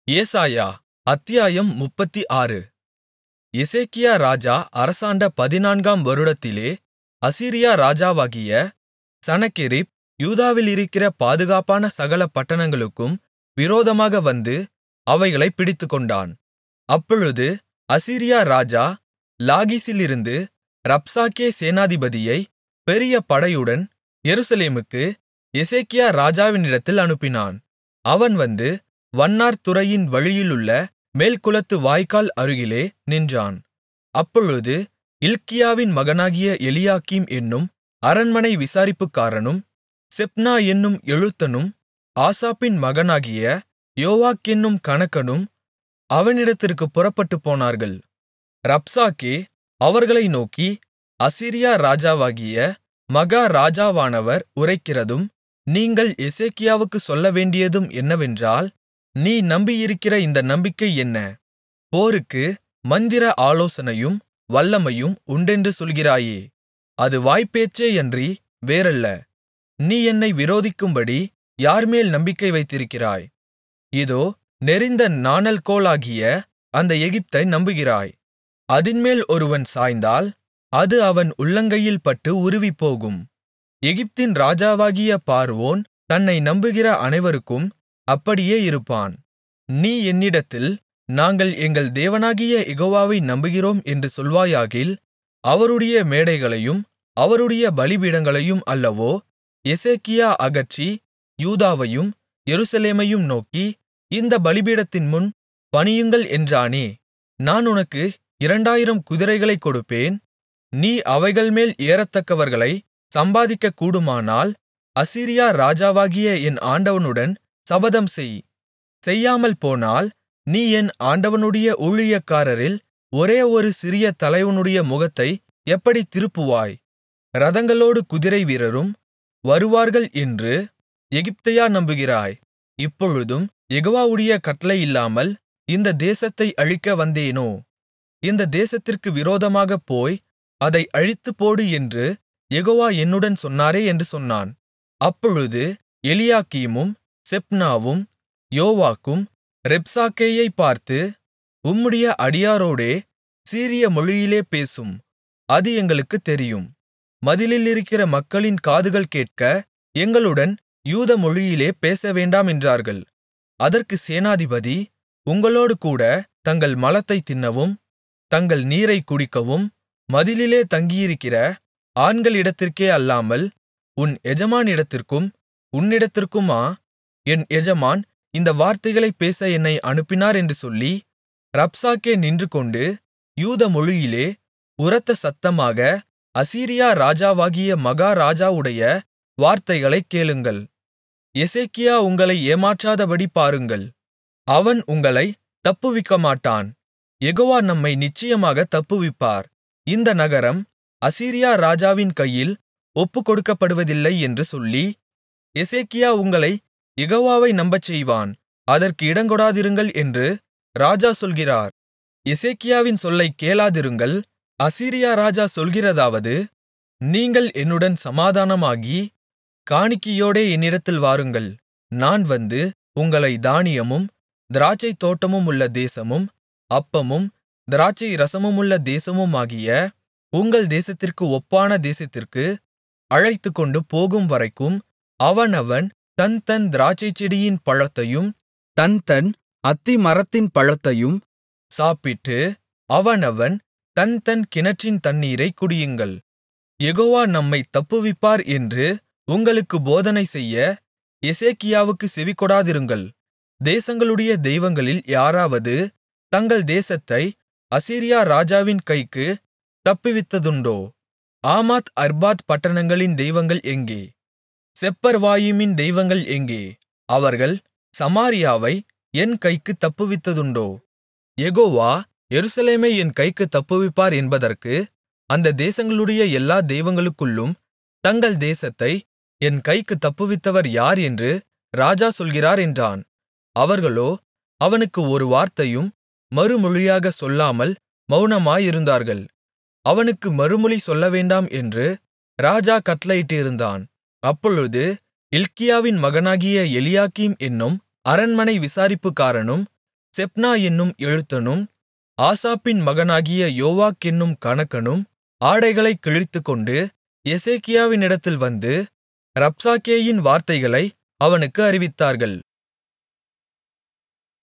ஏசாயா அத்தியாயம் 36. எசேக்கியா ராஜா அரசாண்ட 14ஆம் வருடத்திலே அசீரியா ராஜாவாகிய சனகெரிப் யூதாவிலிருக்கிற பாதுகாப்பான சகல பட்டணங்களுக்கும் விரோதமாக வந்து அவைகளைப் பிடித்துக்கொண்டான். அப்பொழுது அசீரியா ராஜா லாகீசிலிருந்து ரப்சாக்கே சேனாதிபதியை பெரிய படையுடன் எருசலேமுக்கு எசேக்கியா ராஜாவினிடத்தில் அனுப்பினான். அவன் வந்து வண்ணார் துறையின் வழியிலுள்ள மேல்குளத்து வாய்க்கால் அருகிலே நின்றான். அப்பொழுது இல்க்கியாவின் மகனாகிய எலியாக்கீம் என்னும் அரண்மனை விசாரிப்புக்காரனும் செப்னா என்னும் எழுத்தனும் ஆசாப்பின் மகனாகிய யோவாக் என்னும் கணக்கனும் அவனிடத்திற்குப் புறப்பட்டுப்போனார்கள். ரப்சாக்கே அவர்களை நோக்கி, அசீரியா ராஜாவாகிய மகா ராஜாவானவர் உரைக்கிறதும் நீங்கள் எசேக்கியாவுக்குச் சொல்லவேண்டியதும் என்னவென்றால், நீ நம்பியிருக்கிற இந்த நம்பிக்கை என்ன? போருக்கு மந்திர ஆலோசனையும் வல்லமையும் உண்டென்று சொல்கிறாயே, அது வாய்ப்பேச்சேயன்றி வேறல்ல. நீ என்னை விரோதிக்கும்படி யார்மேல் நம்பிக்கை வைத்திருக்கிறாய்? இதோ நெரிந்த நாணல்கோலாகிய அந்த எகிப்தை நம்புகிறாய். அதின்மேல் ஒருவன் சாய்ந்தால் அது அவன் உள்ளங்கையில் பட்டு உருவிப்போகும். எகிப்தின் ராஜாவாகிய பார்வோன் தன்னை நம்புகிற அனைவருக்கும் அப்படியே இருப்பான். நீ என்னிடத்தில், நாங்கள் எங்கள் தேவனாகிய யெகோவாவை நம்புகிறோம் என்று சொல்வாயாகில், அவருடைய மேடைகளையும் அவருடைய பலிபீடங்களையும் அல்லவோ எசேக்கியா அகற்றி யூதாவையும் எருசலேமையும் நோக்கி, இந்த பலிபீடத்தின்முன் பணியுங்கள் என்றானே. நான் உனக்கு 2000 குதிரைகளைக் கொடுப்பேன். நீ அவைகள்மேல் ஏறத்தக்கவர்களைச் சம்பாதிக்கக்கூடுமானால், அசீரியா ராஜாவாகிய என் ஆண்டவனுடன் சபதம்செய். செய்யாமல் போனால், நீ என் ஆண்டவனுடைய ஊழியக்காரரில் ஒரே ஒரு சிறிய தலைவனுடைய முகத்தை எப்படித் திருப்புவாய்? இரதங்களோடு குதிரை வீரரும் வருவார்கள் என்று எகிப்தையா நம்புகிறாய்? இப்பொழுதும் யெகோவாவுடைய கட்டளை இல்லாமல் இந்த தேசத்தை அழிக்க வந்தேனோ? இந்த தேசத்திற்கு விரோதமாகப் போய் அதை அழித்துப்போடு என்று யெகோவா என்னுடன் சொன்னாரே என்று சொன்னான். அப்பொழுது எலியாக்கீமும் செப்னாவும் யோவாக்கும் ரப்சாக்கேயைப் பார்த்து, உம்முடைய அடியாரோடே சீரிய மொழியிலே பேசும், அது எங்களுக்குத் தெரியும். மதிலிலிருக்கிற மக்களின் காதுகள் கேட்க எங்களுடன் யூத மொழியிலே பேசவேண்டாம் என்றார்கள். அதற்கு சேனாதிபதி, உங்களோடுகூட தங்கள் மலத்தைத் தின்னவும் தங்கள் நீரைக் குடிக்கவும் மதிலிலே தங்கியிருக்கிற ஆண்களிடத்திற்கே அல்லாமல் உன் எஜமானிடத்திற்கும் உன்னிடத்திற்குமா என் எஜமான் இந்த வார்த்தைகளைப் பேச என்னை அனுப்பினார் என்று சொல்லி, ரப்சாக்கே நின்றுகொண்டு யூத மொழியிலே உரத்த சத்தமாக, அசீரியா ராஜாவாகிய மகா ராஜாவுடைய வார்த்தைகளைக் கேளுங்கள். எசேக்கியா உங்களை ஏமாற்றாதபடி பாருங்கள். அவன் உங்களைத் தப்புவிக்கமாட்டான். யெகோவா நம்மை நிச்சயமாகத் தப்புவிப்பார். இந்த நகரம் அசீரியா ராஜாவின் கையில் ஒப்புக்கொடுக்கப்படுவதில்லை என்று சொல்லி, எசேக்கியா உங்களைக் யெகோவாவை நம்பச்செய்வான். அதற்கு இடங்கொடாதிருங்கள் என்று ராஜா சொல்கிறார். எசேக்கியாவின் சொல்லைக் கேளாதிருங்கள். அசீரியா ராஜா சொல்கிறதாவது, நீங்கள் என்னுடன் சமாதானமாகி காணிக்கையோடே என்னிடத்தில் வாருங்கள். நான் வந்து உங்களை தானியமும் திராட்சைத் தோட்டமுமுள்ள தேசமும் அப்பமும் திராட்சை ரசமுமுள்ள தேசமுமாகிய உங்கள் தேசத்திற்கு ஒப்பான தேசத்திற்கு அழைத்துக்கொண்டு போகும் வரைக்கும் அவனவன் தன் தன் திராட்சைச்செடியின் பழத்தையும் தன் தன் அத்திமரத்தின் பழத்தையும் சாப்பிட்டு அவனவன் தன் தன் கிணற்றின் தண்ணீரைக் குடியுங்கள். யெகோவா நம்மைத் தப்புவிப்பார் என்று உங்களுக்கு போதனை செய்ய எசேக்கியாவுக்குச் செவிகொடாதிருங்கள். தேசங்களுடைய தெய்வங்களில் யாராவது தங்கள் தேசத்தை அசீரியா ராஜாவின் கைக்கு தப்புவித்ததுண்டோ? ஆமாத் அர்பாத் பட்டணங்களின் தெய்வங்கள் எங்கே? செப்பர்வாயிமின் தெய்வங்கள் எங்கே? அவர்கள் சமாரியாவை என் கைக்குத் தப்புவித்ததுண்டோ? யெகோவா எருசலேமை என் கைக்குத் தப்புவிப்பார் என்பதற்கு அந்த தேசங்களுடைய எல்லா தெய்வங்களுக்குள்ளும் தங்கள் தேசத்தை என் கைக்குத் தப்புவித்தவர் யார் என்று ராஜா சொல்கிறார் என்றான். அவர்களோ அவனுக்கு ஒரு வார்த்தையும் மறுமொழியாகச் சொல்லாமல் மவுனமாயிருந்தார்கள். அவனுக்கு மறுமொழி சொல்லவேண்டாம் என்று ராஜா கட்டளையிட்டிருந்தான். அப்பொழுது இல்க்கியாவின் மகனாகிய எலியாக்கீம் என்னும் அரண்மனை விசாரிப்புக்காரனும் செப்னா என்னும் எழுத்தனும் ஆசாப்பின் மகனாகிய யோவாக் என்னும் கணக்கனும் ஆடைகளைக் கிழித்துக்கொண்டு எசேக்கியாவினிடத்தில் வந்து ரப்சாக்கேயின் வார்த்தைகளை அவனுக்கு அறிவித்தார்கள்